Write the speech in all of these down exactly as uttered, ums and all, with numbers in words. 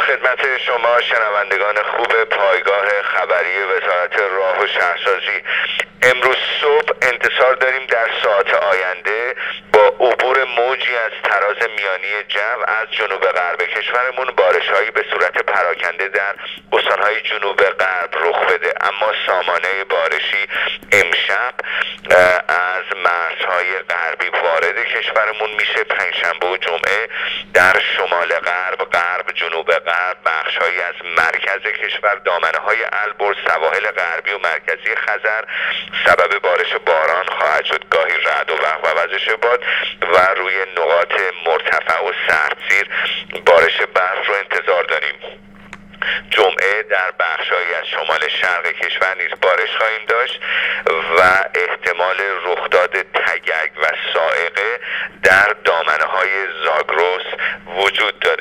خدمت شما شنوندگان خوب پایگاه خبری وزارت راه و شهرسازی. امروز صبح انتظار داریم در ساعات آینده با عبور موجی از تراز میانی جو از جنوب غرب کشورمون بارش‌هایی به صورت پراکنده در استان‌های جنوب غرب رخ بده، اما سامانه بارشی امشب از مرزهای غربی وارد کشورمون میشه. پنجشنبه و جمعه در شمال غرب، غرب، جنوب غرب، بخش‌هایی از مرکز کشور، دامنه‌های البرز، سواحل غربی و مرکزی خزر سبب بارش باران خواهد شد، گاهی رعد و برق و وزش باد و روی نقاط مرتفع و سردسیر بارش برف رو انتظار داریم. جمعه در بخش‌هایی از شمال شرق کشور نیز بارش خواهیم داشت و احتمال رخداد تگک و صاعقه در دامنه‌های زاگرس وجود داره.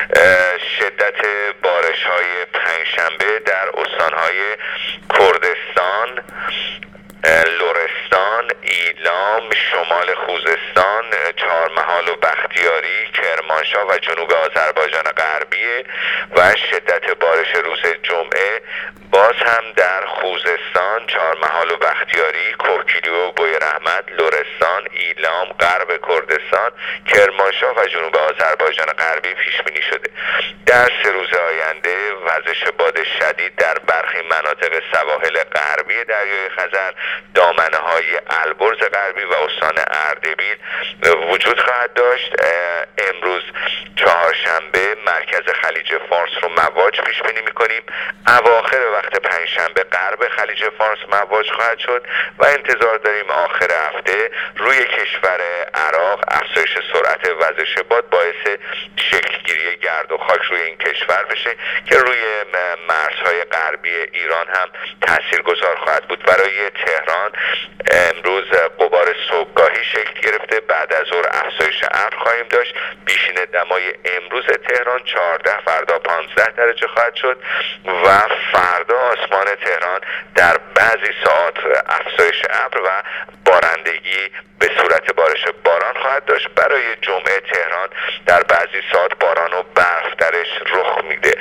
شدت بارش‌های پنجشنبه در استان‌های کردستان، لرستان، ایلام، شمال خوزستان، چهارمحال و بختیاری، کرمانشاه و جنوب آذربایجان غربی و شدت بارش روز جمعه باز هم در خوزستان، چهارمحال و بختیاری، کوکیلی و بوی رحمت، لرستان، ایلام، غرب کردستان، کرمانشاه و جنوب آذربایجان غربی پیش بینی شده. در سه روز آینده وزش باد شدید در برخی مناطق سواحل غربی دریای خزر، دامنه‌های البرز غربی و استان اردبیل وجود خواهد داشت. امروز چهارشنبه مرکز خلیج فارس رو مواج پیش بینی می‌کنیم. اواخر وقت پنجشنبه غرب خلیج فارس مواج خواهد شد و انتظار داریم آخر هفته روی کشور عراق افزایش سرعت وزش باد باعث شکلگیری گرد و خاک روی این کشور بشه که روی مرزهای غربی ایران هم تاثیرگذار خواهد بود. برای تهران امروز غبار صبحگاهی شکل گرفته، بعد از ظهر افزایش ابر خواهیم داشت. بیشین دمای امروز تهران چهارده، فردا پانزده درجه خواهد شد و فردا آسمان تهران در بعضی ساعات افزایش ابر و بارندگی به صورت بارش باران خواهد داشت. برای جمعه تهران در بعضی ساعت باران و برف درش رخ میده.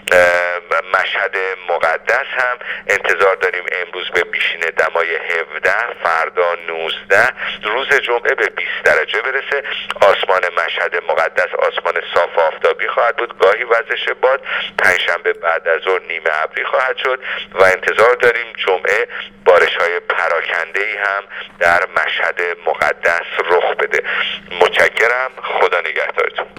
مشهد مقدس هم انتظار داریم امروز به بیشین دمای هفده، فردا نوزده، روز جمعه به بیست درجه برسه. آسمان مشهد مقدس آسمان صاف و آفتابی خواهد بود، گاهی وزش باد. پنجشنبه بعد از ظهر نیمه ابری خواهد شد و انتظار داریم جمعه بارش‌های پراکنده‌ای هم در مشهد مقدس رخ بده. متشکرم. خدا نگهدارتون.